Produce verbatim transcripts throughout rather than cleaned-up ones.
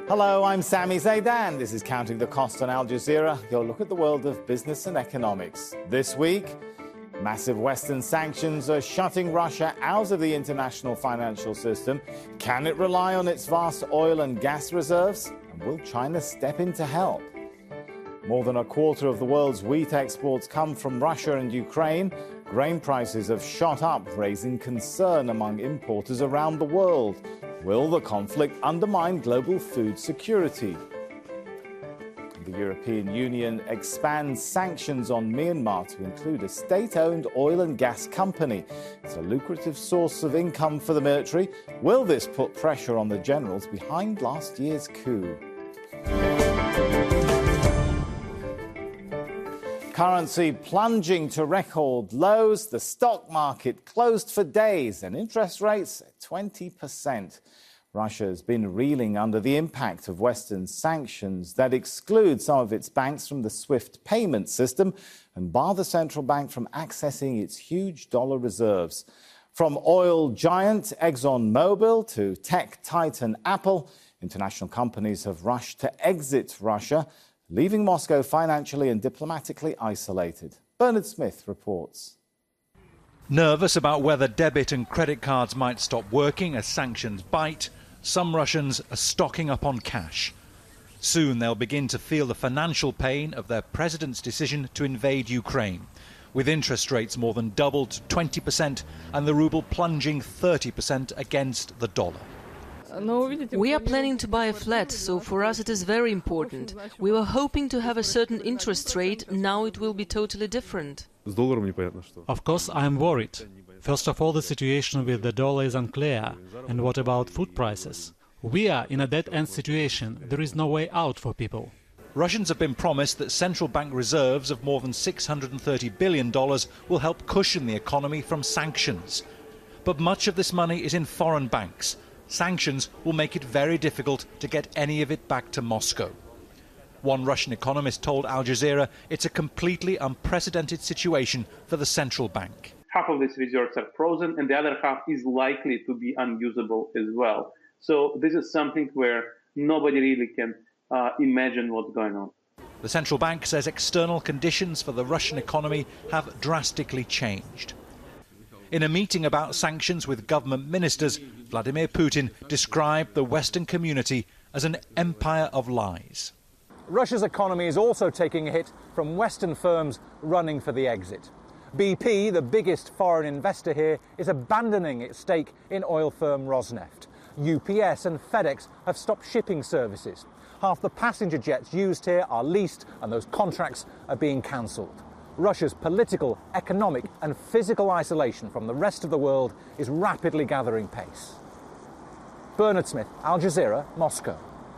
Hello, I'm Sami Zaidan. This is Counting the Cost on Al Jazeera, your look at the world of business and economics. This week, massive Western sanctions are shutting Russia out of the international financial system. Can it rely on its vast oil and gas reserves? And will China step in to help? More than a quarter of the world's wheat exports come from Russia and Ukraine. Grain prices have shot up, raising concern among importers around the world. Will the conflict undermine global food security? The European Union expands sanctions on Myanmar to include a state-owned oil and gas company. It's a lucrative source of income for the military. Will this put pressure on the generals behind last year's coup? Currency plunging to record lows, the stock market closed for days, and interest rates at twenty percent. Russia has been reeling under the impact of Western sanctions that exclude some of its banks from the SWIFT payment system and bar the central bank from accessing its huge dollar reserves. From oil giant ExxonMobil to tech titan Apple, international companies have rushed to exit Russia, leaving Moscow financially and diplomatically isolated. Bernard Smith reports. Nervous about whether debit and credit cards might stop working as sanctions bite, some Russians are stocking up on cash. Soon they'll begin to feel the financial pain of their president's decision to invade Ukraine, with interest rates more than doubled to twenty percent and the ruble plunging thirty percent against the dollar. We are planning to buy a flat, so for us it is very important. We were hoping to have a certain interest rate, now it will be totally different. Of course, I am worried. First of all, the situation with the dollar is unclear. And what about food prices? We are in a dead-end situation. There is no way out for people. Russians have been promised that central bank reserves of more than six hundred thirty billion dollars will help cushion the economy from sanctions. But much of this money is in foreign banks. Sanctions will make it very difficult to get any of it back to Moscow. One Russian economist told Al Jazeera it's a completely unprecedented situation for the central bank. Half of these reserves are frozen and the other half is likely to be unusable as well. So this is something where nobody really can uh, imagine what's going on. The central bank says external conditions for the Russian economy have drastically changed. In a meeting about sanctions with government ministers, Vladimir Putin described the Western community as an empire of lies. Russia's economy is also taking a hit from Western firms running for the exit. B P, the biggest foreign investor here, is abandoning its stake in oil firm Rosneft. U P S and FedEx have stopped shipping services. Half the passenger jets used here are leased and those contracts are being cancelled. Russia's political, economic and physical isolation from the rest of the world is rapidly gathering pace. Bernard Smith, Al Jazeera, Moscow.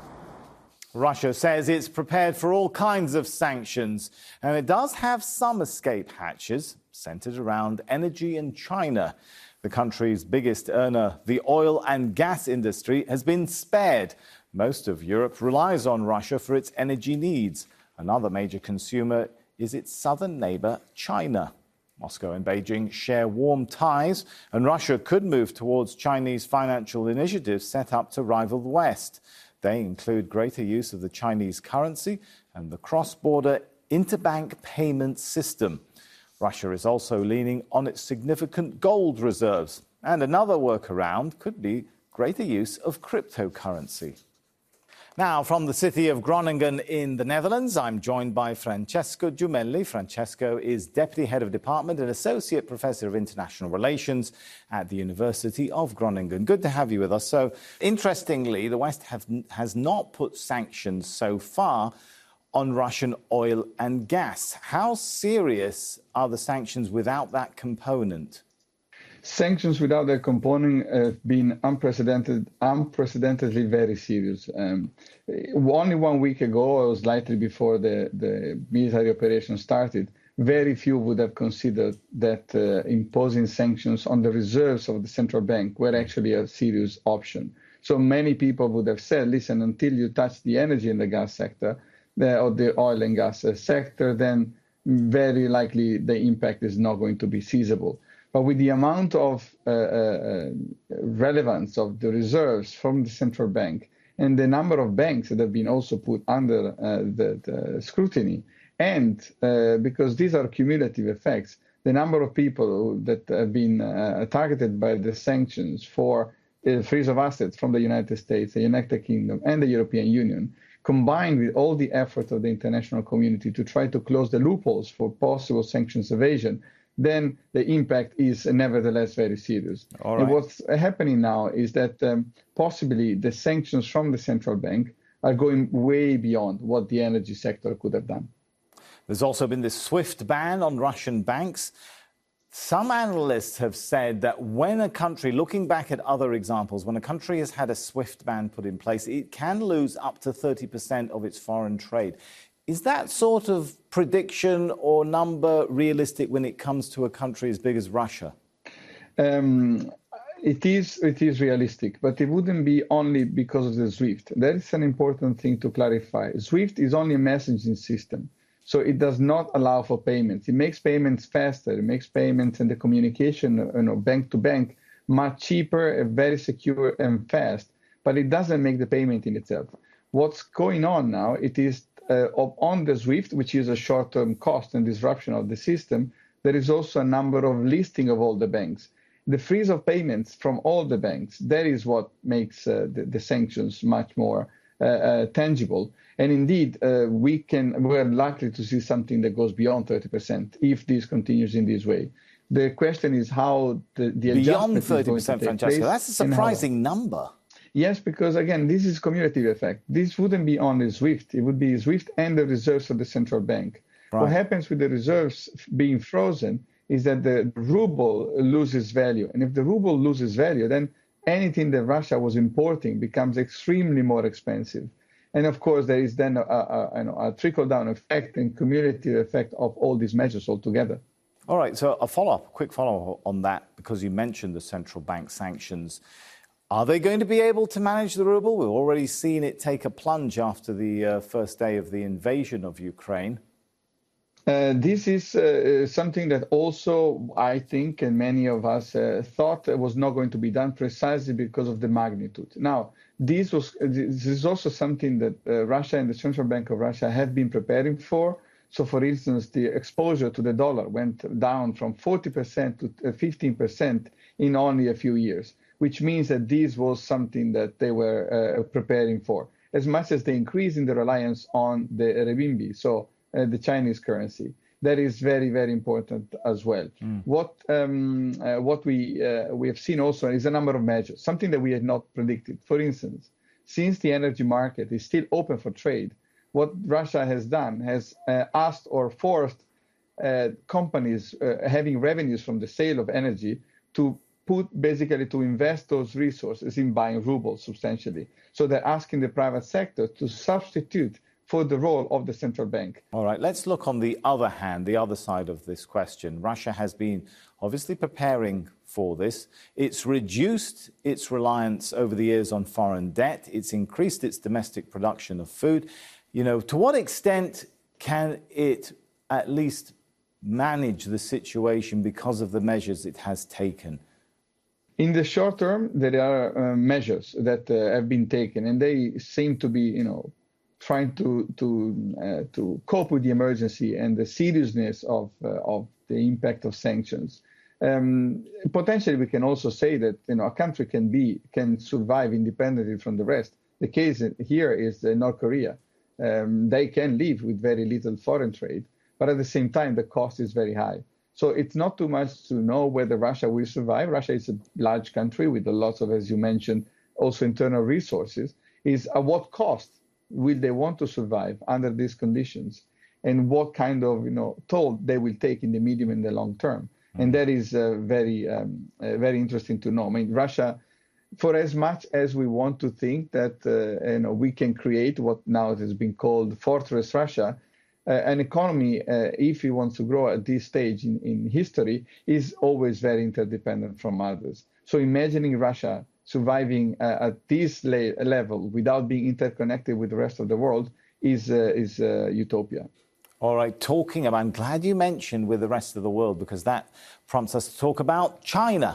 Russia says it's prepared for all kinds of sanctions, and it does have some escape hatches centered around energy and China. The country's biggest earner, the oil and gas industry, has been spared. Most of Europe relies on Russia for its energy needs. Another major consumer is its southern neighbor, China. Moscow and Beijing share warm ties, and Russia could move towards Chinese financial initiatives set up to rival the West. They include greater use of the Chinese currency and the cross-border interbank payment system. Russia is also leaning on its significant gold reserves. And another workaround could be greater use of cryptocurrency. Now, from the city of Groningen in the Netherlands, I'm joined by Francesco Giumelli. Francesco is Deputy Head of Department and Associate Professor of International Relations at the University of Groningen. Good to have you with us. So, interestingly, the West have, has not put sanctions so far on Russian oil and gas. How serious are the sanctions without that component? Sanctions without that component have been unprecedented, unprecedentedly very serious. Um, only one week ago, or slightly before the, the military operation started, very few would have considered that uh, imposing sanctions on the reserves of the central bank were actually a serious option. So many people would have said, listen, until you touch the energy and the gas sector, the, or the oil and gas sector, then very likely the impact is not going to be feasible. But with the amount of uh, uh, relevance of the reserves from the central bank and the number of banks that have been also put under uh, the, the scrutiny. And uh, because these are cumulative effects, the number of people that have been uh, targeted by the sanctions for the freeze of assets from the United States, the United Kingdom, and the European Union, combined with all the effort of the international community to try to close the loopholes for possible sanctions evasion, then the impact is nevertheless very serious. All right. And what's happening now is that um, possibly the sanctions from the central bank are going way beyond what the energy sector could have done. There's also been this SWIFT ban on Russian banks. Some analysts have said that when a country, looking back at other examples, when a country has had a SWIFT ban put in place, it can lose up to thirty percent of its foreign trade. Is that sort of prediction or number realistic when it comes to a country as big as Russia? Um, it is, it is realistic, but it wouldn't be only because of the SWIFT. That is an important thing to clarify. SWIFT is only a messaging system. So it does not allow for payments. It makes payments faster. It makes payments and the communication, you know, bank to bank much cheaper, very secure and fast. But it doesn't make the payment in itself. What's going on now, it is uh, on the SWIFT, which is a short-term cost and disruption of the system, there is also a number of listing of all the banks. The freeze of payments from all the banks, that is what makes uh, the, the sanctions much more uh, uh, tangible. And indeed, uh, we can, we're likely to see something that goes beyond thirty percent if this continues in this way. The question is how the, the beyond thirty percent, Francesco, that's a surprising number. Yes, because again, this is cumulative effect. This wouldn't be only SWIFT. It would be SWIFT and the reserves of the central bank. Right. What happens with the reserves being frozen is that the ruble loses value. And if the ruble loses value, then anything that Russia was importing becomes extremely more expensive. And of course, there is then a, a, a, a trickle-down effect and cumulative effect of all these measures altogether. All right, so a follow-up, a quick follow-up on that, because you mentioned the central bank sanctions. Are they going to be able to manage the ruble? We've already seen it take a plunge after the uh, first day of the invasion of Ukraine. Uh, this is uh, something that also, I think, and many of us uh, thought was not going to be done precisely because of the magnitude. Now, this, was, this is also something that uh, Russia and the Central Bank of Russia have been preparing for. So, for instance, the exposure to the dollar went down from forty percent to fifteen percent in only a few years, which means that this was something that they were uh, preparing for, as much as the increase in the reliance on the renminbi, so uh, the Chinese currency. That is very, very important as well. Mm. What um, uh, what we uh, we have seen also is a number of measures, something that we had not predicted. For instance, since the energy market is still open for trade, what Russia has done has uh, asked or forced uh, companies uh, having revenues from the sale of energy to put basically to invest those resources in buying rubles substantially. So they're asking the private sector to substitute for the role of the central bank. All right, let's look on the other hand, the other side of this question. Russia has been obviously preparing for this. It's reduced its reliance over the years on foreign debt. It's increased its domestic production of food. You know, to what extent can it at least manage the situation because of the measures it has taken? In the short term, there are uh, measures that uh, have been taken, and they seem to be, you know, trying to to uh, to cope with the emergency and the seriousness of uh, of the impact of sanctions. Um, potentially, we can also say that, you know, a country can be can survive independently from the rest. The case here is uh, North Korea. Um, they can live with very little foreign trade, but at the same time, the cost is very high. So it's not too much to know whether Russia will survive. Russia is a large country with a lot of, as you mentioned, also internal resources. Is at what cost will they want to survive under these conditions, and what kind of, you know, toll they will take in the medium and the long term? Mm-hmm. And that is uh, very, um, uh, very interesting to know. I mean, Russia, for as much as we want to think that uh, you know, we can create what now has been called Fortress Russia, uh, an economy, uh, if it wants to grow at this stage in, in history, is always very interdependent from others. So imagining Russia surviving uh, at this la- level without being interconnected with the rest of the world is, uh, is uh, utopia. All right, talking about, I'm glad you mentioned with the rest of the world, because that prompts us to talk about China.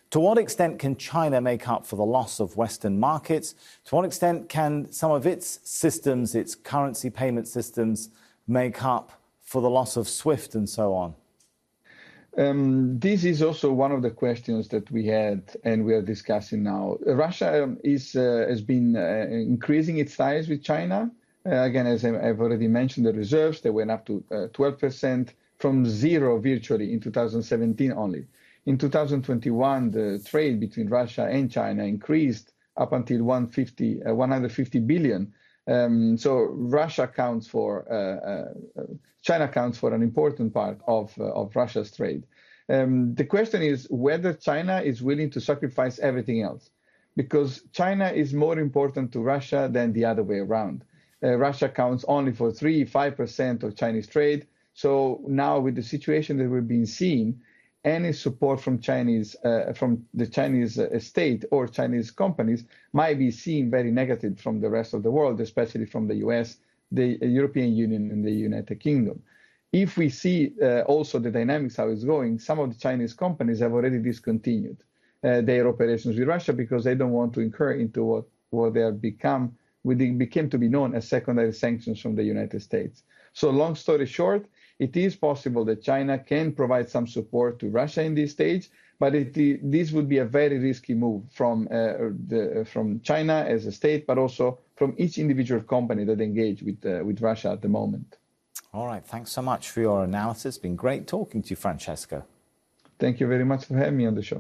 To what extent can China make up for the loss of Western markets? To what extent can some of its systems, its currency payment systems, make up for the loss of SWIFT and so on? Um, this is also one of the questions that we had and we are discussing now. Russia um, is, uh, has been uh, increasing its ties with China. Uh, again, as I've already mentioned, the reserves, they went up to uh, twelve percent from zero virtually in two thousand seventeen only. In two thousand twenty-one, the trade between Russia and China increased up until one hundred fifty billion. Um, so Russia accounts for, uh, uh, China accounts for an important part of, uh, of Russia's trade. Um, the question is whether China is willing to sacrifice everything else, because China is more important to Russia than the other way around. Uh, Russia accounts only for three, five percent of Chinese trade. So now with the situation that we've been seeing, any support from Chinese, uh, from the Chinese uh, state or Chinese companies might be seen very negative from the rest of the world, especially from the U S, the European Union, and the United Kingdom. If we see uh, also the dynamics how it's going, some of the Chinese companies have already discontinued uh, their operations with Russia because they don't want to incur into what, what they have become, what became to be known as secondary sanctions from the United States. So long story short, it is possible that China can provide some support to Russia in this stage, but it, this would be a very risky move from, uh, the, from China as a state, but also from each individual company that engage with, uh, with Russia at the moment. All right, thanks so much for your analysis. It's been great talking to you, Francesco. Thank you very much for having me on the show.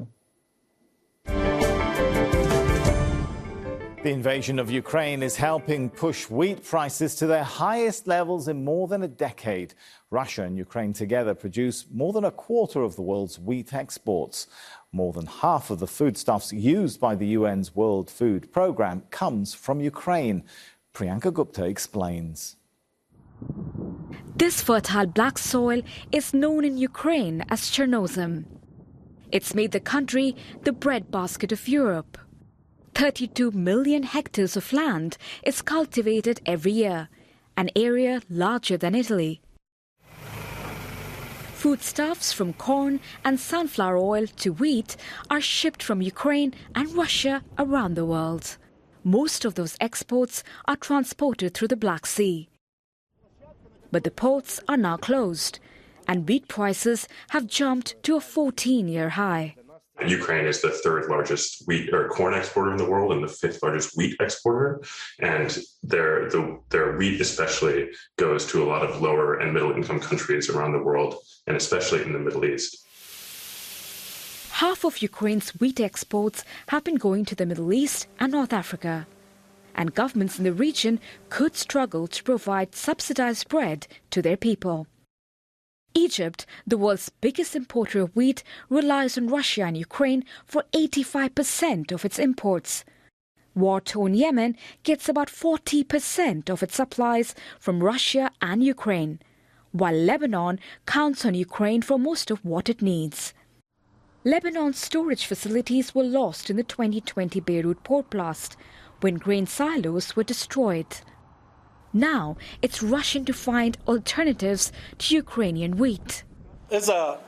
The invasion of Ukraine is helping push wheat prices to their highest levels in more than a decade. Russia and Ukraine together produce more than a quarter of the world's wheat exports. More than half of the foodstuffs used by the U N's World Food Programme comes from Ukraine. Priyanka Gupta explains. This fertile black soil is known in Ukraine as Chernozem. It's made the country the breadbasket of Europe. thirty-two million hectares of land is cultivated every year, an area larger than Italy. Foodstuffs from corn and sunflower oil to wheat are shipped from Ukraine and Russia around the world. Most of those exports are transported through the Black Sea. But the ports are now closed, and wheat prices have jumped to a fourteen-year high. Ukraine is the third largest wheat or corn exporter in the world and the fifth largest wheat exporter. And their, the, their wheat especially goes to a lot of lower and middle income countries around the world, and especially in the Middle East. Half of Ukraine's wheat exports have been going to the Middle East and North Africa. And governments in the region could struggle to provide subsidized bread to their people. Egypt, the world's biggest importer of wheat, relies on Russia and Ukraine for eighty-five percent of its imports. War-torn Yemen gets about forty percent of its supplies from Russia and Ukraine, while Lebanon counts on Ukraine for most of what it needs. Lebanon's storage facilities were lost in the twenty twenty Beirut port blast, when grain silos were destroyed. Now it's rushing to find alternatives to Ukrainian wheat. If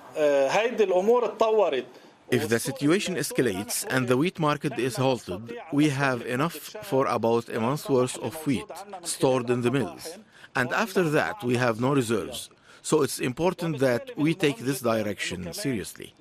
the situation escalates and the wheat market is halted, we have enough for about a month's worth of wheat stored in the mills. And after that, we have no reserves. So it's important that we take this direction seriously.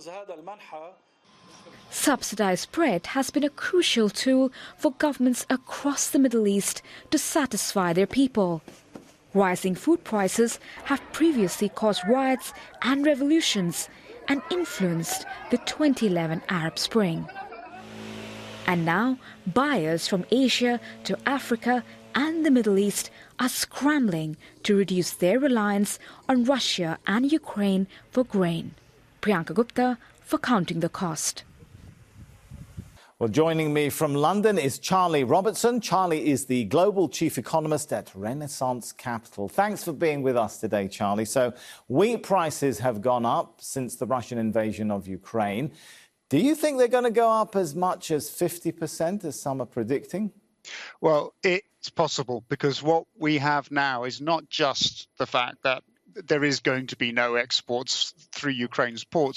Subsidized bread has been a crucial tool for governments across the Middle East to satisfy their people. Rising food prices have previously caused riots and revolutions and influenced the twenty eleven Arab Spring. And now, buyers from Asia to Africa and the Middle East are scrambling to reduce their reliance on Russia and Ukraine for grain. Priyanka Gupta for Counting the Cost. Well, joining me from London is Charlie Robertson. Charlie is the Global Chief Economist at Renaissance Capital. Thanks for being with us today, Charlie. So wheat prices have gone up since the Russian invasion of Ukraine. Do you think they're going to go up as much as fifty percent as some are predicting? Well, it's possible, because what we have now is not just the fact that there is going to be no exports through Ukraine's ports.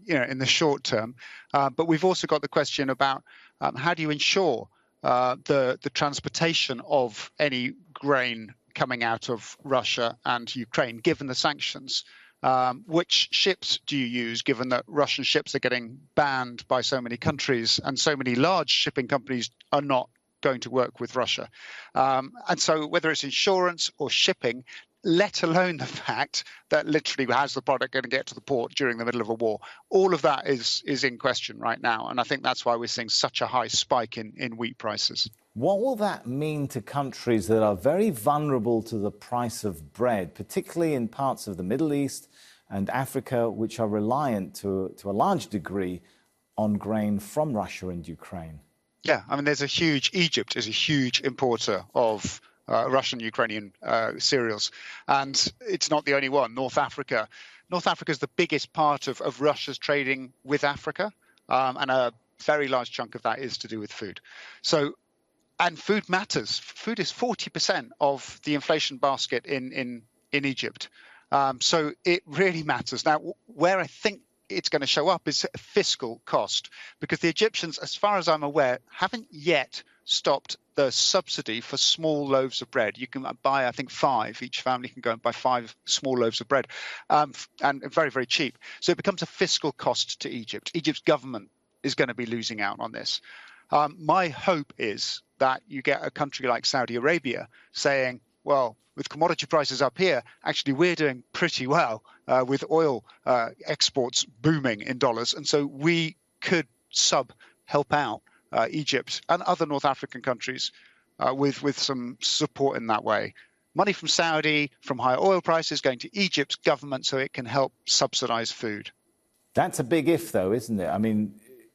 you know, in the short term. Uh, but we've also got the question about um, how do you ensure uh, the the transportation of any grain coming out of Russia and Ukraine, given the sanctions? Um, which ships do you use, given that Russian ships are getting banned by so many countries and so many large shipping companies are not going to work with Russia? Um, and so whether it's insurance or shipping, let alone the fact that literally how's the product going to get to the port during the middle of a war, all of that is is in question right now. And I think that's why we're seeing such a high spike in, in wheat prices. What will that mean to countries that are very vulnerable to the price of bread, particularly in parts of the Middle East and Africa, which are reliant to, to a large degree on grain from Russia and Ukraine? Yeah, I mean, there's a huge, Egypt is a huge importer of uh, Russian, Ukrainian uh, cereals. And it's not the only one. North Africa. North Africa is the biggest part of, of Russia's trading with Africa. Um, and a very large chunk of that is to do with food. So, and food matters. Food is forty percent of the inflation basket in, in, in Egypt. Um, so it really matters. Now, where I think it's going to show up is fiscal cost, because the Egyptians, as far as I'm aware, haven't yet stopped the subsidy for small loaves of bread. You can buy, I think, five. Each family can go and buy five small loaves of bread, um, and very, very cheap. So it becomes a fiscal cost to Egypt. Egypt's government is going to be losing out on this. Um, my hope is that you get a country like Saudi Arabia saying, well, with commodity prices up here, actually, we're doing pretty well uh, with oil uh, exports booming in dollars. And so we could sub help out uh, Egypt and other North African countries uh, with, with some support in that way. Money from Saudi, from higher oil prices going to Egypt's government so it can help subsidize food. That's a big if, though, isn't it? I mean,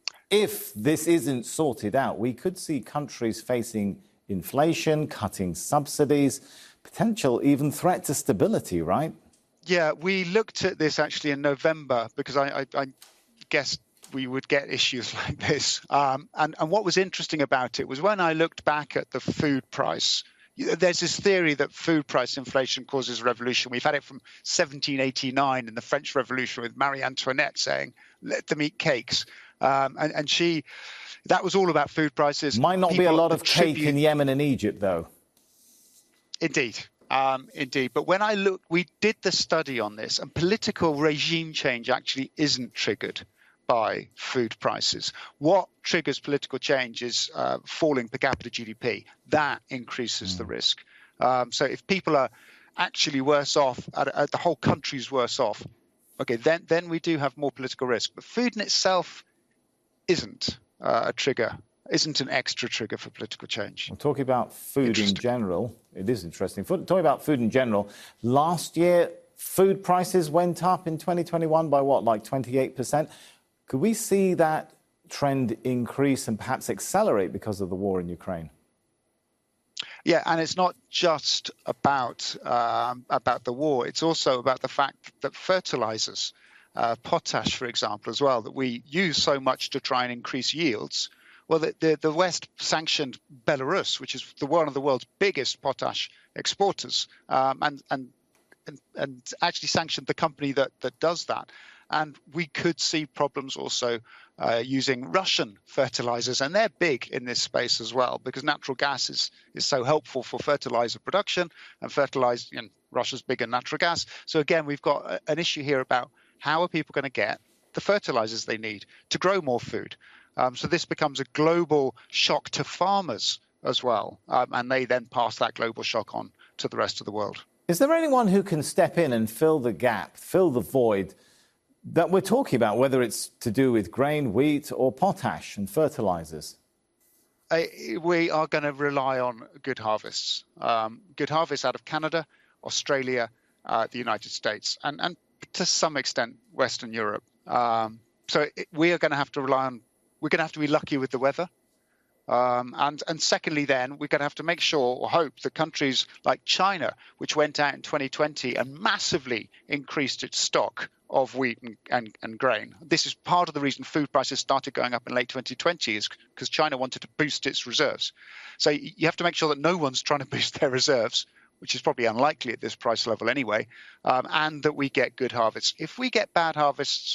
if this isn't sorted out, we could see countries facing inflation, cutting subsidies, potential even threat to stability, right? Yeah, we looked at this actually in November because I, I, I guessed we would get issues like this. Um, and, and what was interesting about it was when I looked back at the food price, there's this theory that food price inflation causes revolution. We've had it from seventeen eighty-nine in the French Revolution with Marie Antoinette saying, let them eat cakes. Um, and, and she, that was all about food prices. Might not People be a lot of cake in Yemen and Egypt, though. Indeed. Um, indeed. But when I look, we did the study on this, and political regime change actually isn't triggered by food prices. What triggers political change is uh, falling per capita G D P. That increases mm. the risk. Um, so if people are actually worse off, uh, uh, the whole country's worse off, okay, then, then we do have more political risk. But food in itself isn't uh, a trigger. Isn't an extra trigger for political change. We're talking about food in general. It is interesting. Talking about food in general, last year, food prices went up in twenty twenty-one by what, like twenty-eight percent? Could we see that trend increase and perhaps accelerate because of the war in Ukraine? Yeah, and it's not just about um, about the war. It's also about the fact that fertilizers, uh, potash, for example, as well, that we use so much to try and increase yields. Well, the, the, the West sanctioned Belarus, which is the, one of the world's biggest potash exporters, um, and, and and and actually sanctioned the company that, that does that. And we could see problems also uh, using Russian fertilizers, and they're big in this space as well, because natural gas is, is so helpful for fertilizer production, and fertilizer, you know, Russia's big in natural gas. So again, we've got a, an issue here about how are people going to get the fertilizers they need to grow more food. Um, so this becomes a global shock to farmers as well, um, and they then pass that global shock on to the rest of the world. Is there anyone who can step in and fill the gap, fill the void that we're talking about, whether it's to do with grain, wheat, or potash and fertilizers? Uh, we are going to rely on good harvests, um, good harvests out of Canada, Australia, uh, the United States, and, and to some extent Western Europe. Um, so it, we are going to have to rely on. We're going to have to be lucky with the weather. Um, and, and secondly, then, we're going to have to make sure or hope that countries like China, which went out in twenty twenty and massively increased its stock of wheat and, and, and grain. This is part of the reason food prices started going up in late twenty twenty, is because China wanted to boost its reserves. So you have to make sure that no one's trying to boost their reserves, which is probably unlikely at this price level anyway, um, and that we get good harvests. If we get bad harvests,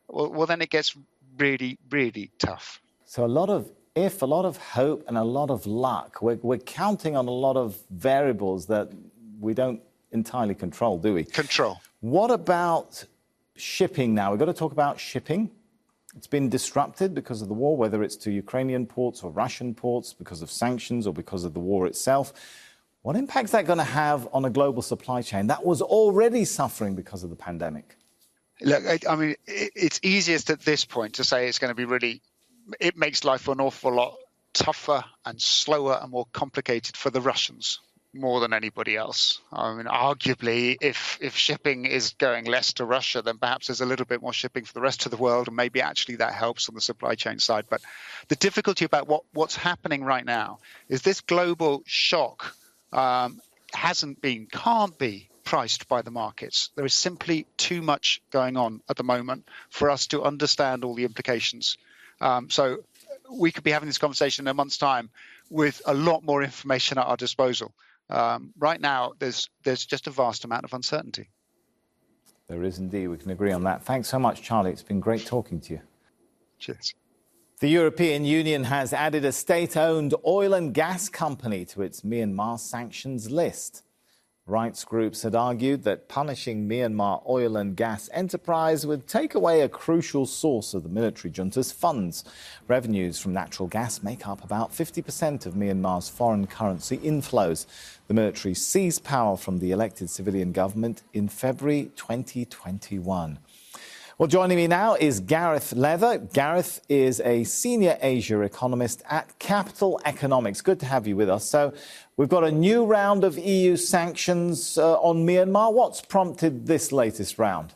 well, well, then it gets really, really tough. So a lot of if, a lot of hope and a lot of luck. We're, we're counting on a lot of variables that we don't entirely control, do we? Control. What about shipping now? We've got to talk about shipping. It's been disrupted because of the war, whether it's to Ukrainian ports or Russian ports, because of sanctions or because of the war itself. What impact is that going to have on a global supply chain that was already suffering because of the pandemic? Look, I mean, it's easiest at this point to say it's going to be really, it makes life an awful lot tougher and slower and more complicated for the Russians more than anybody else. I mean, arguably, if if shipping is going less to Russia, then perhaps there's a little bit more shipping for the rest of the world, and maybe actually that helps on the supply chain side. But the difficulty about what, what's happening right now is this global shock um, hasn't been, can't be priced by the markets. There is simply too much going on at the moment for us to understand all the implications. Um, so we could be having this conversation in a month's time with a lot more information at our disposal. Um, right now, there's there's just a vast amount of uncertainty. There is indeed. We can agree on that. Thanks so much, Charlie. It's been great talking to you. Cheers. The European Union has added a state-owned oil and gas company to its Myanmar sanctions list. Rights groups had argued that punishing Myanmar oil and gas enterprise would take away a crucial source of the military junta's funds. Revenues from natural gas make up about fifty percent of Myanmar's foreign currency inflows. The military seized power from the elected civilian government in February twenty twenty-one. Well, joining me now is Gareth Leather. Gareth is a senior Asia economist at Capital Economics. Good to have you with us. So we've got a new round of E U sanctions uh, on Myanmar. What's prompted this latest round?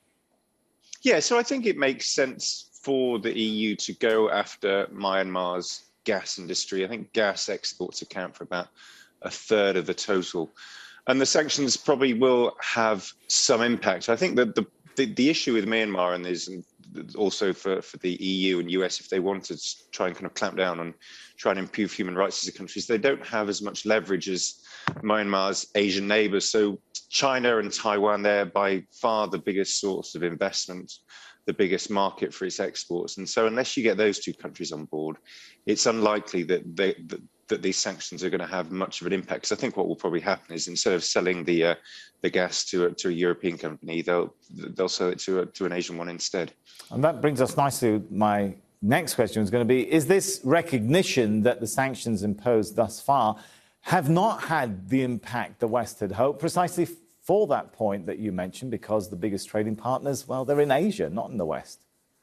Yeah, so I think it makes sense for the E U to go after Myanmar's gas industry. I think gas exports account for about a third of the total. And the sanctions probably will have some impact. I think that the The, the issue with Myanmar and is also for, for the E U and U S, if they want to try and kind of clamp down on try and improve human rights as a country, they don't have as much leverage as Myanmar's Asian neighbours. So China and Taiwan, they're by far the biggest source of investment, the biggest market for its exports. And so unless you get those two countries on board, it's unlikely that they, that, that these sanctions are going to have much of an impact. Because I think what will probably happen is instead of selling the uh, the gas to a, to a European company, they'll they'll sell it to a, to an Asian one instead. And that brings us nicely to my next question is going to be, is this recognition that the sanctions imposed thus far have not had the impact the West had hoped, precisely for that point that you mentioned, because the biggest trading partners, well, they're in Asia, not in the West?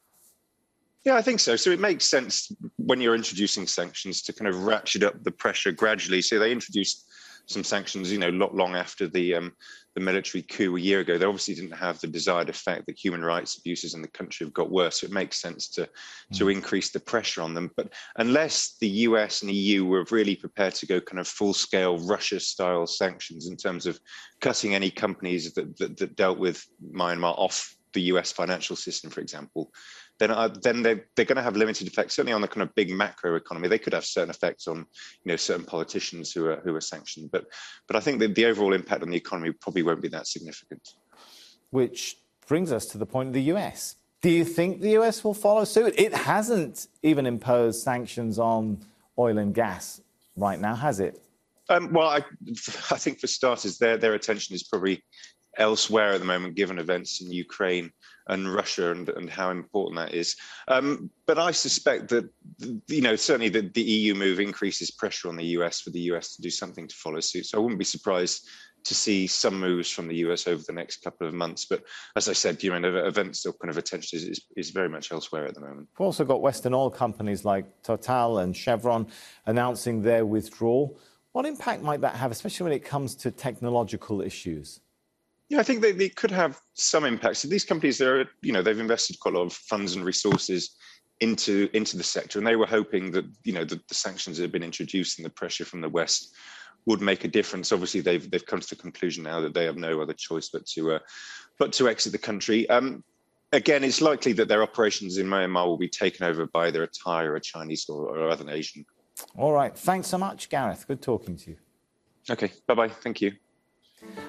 Yeah, I think so. So it makes sense when you're introducing sanctions to kind of ratchet up the pressure gradually. So they introduced some sanctions, you know, lot long after the um, the military coup a year ago. They obviously didn't have the desired effect. The human rights abuses in the country have got worse. So it makes sense to mm. to increase the pressure on them. But unless the U S and E U were really prepared to go kind of full-scale Russia-style sanctions in terms of cutting any companies that, that, that dealt with Myanmar off the U S financial system, for example, then uh, then they're, they're going to have limited effects, certainly on the kind of big macro economy. They could have certain effects on, you know, certain politicians who are who are sanctioned. But but I think that the overall impact on the economy probably won't be that significant. Which brings us to the point of the U S. Do you think the U S will follow suit? It hasn't even imposed sanctions on oil and gas right now, has it? Um, well, I, I think for starters, their their attention is probably elsewhere at the moment, given events in Ukraine and Russia and, and how important that is. Um, but I suspect that, you know, certainly the, the E U move increases pressure on the U S for the U S to do something to follow suit. So I wouldn't be surprised to see some moves from the U S over the next couple of months. But as I said, you know, events still kind of attention is, is, is very much elsewhere at the moment. We've also got Western oil companies like Total and Chevron announcing their withdrawal. What impact might that have, especially when it comes to technological issues? Yeah, I think they, they could have some impact. So these companies, they're, you know, they've invested quite a lot of funds and resources into into the sector, and they were hoping that, you know, the, the sanctions that have been introduced and the pressure from the West would make a difference. Obviously, they've they've come to the conclusion now that they have no other choice but to uh, but to exit the country. Um, again, it's likely that their operations in Myanmar will be taken over by either a Thai or a Chinese or, or other Asian. All right, thanks so much, Gareth. Good talking to you. Okay, bye bye. Thank you.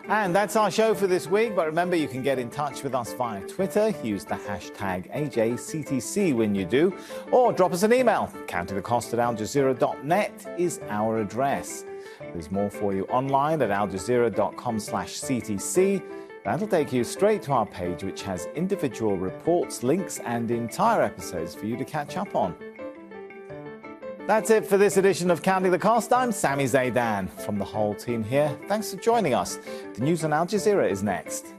And that's our show for this week. But remember, you can get in touch with us via Twitter. Use the hashtag A J C T C when you do. Or drop us an email. Counting the Cost at al jazeera dot net is our address. There's more for you online at aljazeera dot com slash C T C. That'll take you straight to our page, which has individual reports, links, and entire episodes for you to catch up on. That's it for this edition of Counting the Cost. I'm Sami Zeidan from the whole team here. Thanks for joining us. The news on Al Jazeera is next.